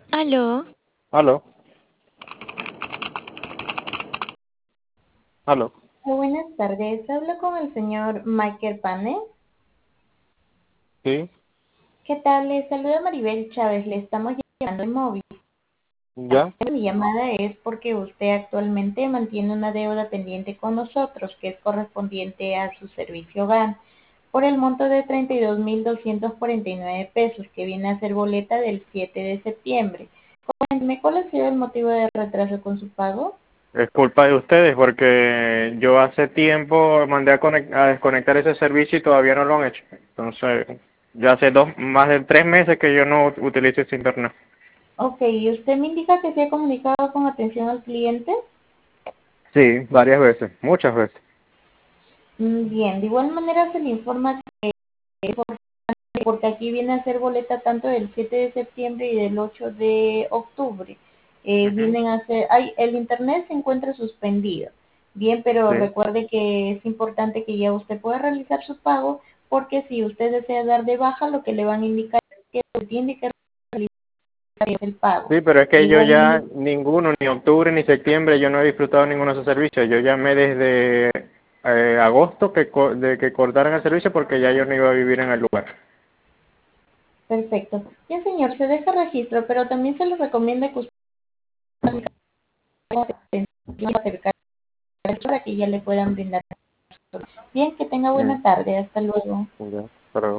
Aló, Aló, aló, Buenas tardes, hablo con el señor Michael Pane. sí, ¿Qué tal? Le saluda Maribel Chávez, le estamos llamando en móvil. ya, Mi llamada es porque usted actualmente mantiene una deuda pendiente con nosotros que es correspondiente a su servicio GAN por el monto de 32.249 pesos que viene a ser boleta del 7 de septiembre. Coménteme, ¿cuál ha sido el motivo de retraso con su pago? es culpa de ustedes porque yo hace tiempo mandé a desconectar ese servicio y todavía no lo han hecho. Entonces, ya hace más de 3 meses que yo no utilizo ese internet. Ok, ¿y usted me indica que se ha comunicado con atención al cliente? Sí, varias veces, muchas veces. Bien, de igual manera se le informa porque aquí viene a ser boleta tanto del 7 de septiembre y del 8 de octubre. Ujú. Vienen a ser, el internet se encuentra suspendido. Bien, pero Sí, recuerde que es importante que ya usted pueda realizar su pago porque si usted desea dar de baja, lo que le van a indicar es que tiene que realizar el pago. sí, pero es De que yo igual ya manera, ninguno, ni octubre ni septiembre, yo no he disfrutado ninguno de esos servicios. Yo llamé desde agosto de que cortaran el servicio porque ya yo no iba a vivir en el lugar. perfecto. Bien, señor, se deja registro, pero también se le recomienda que usted se acerque para que ya le puedan brindar. Bien, que tenga Mm, buena tarde. Hasta luego. ya.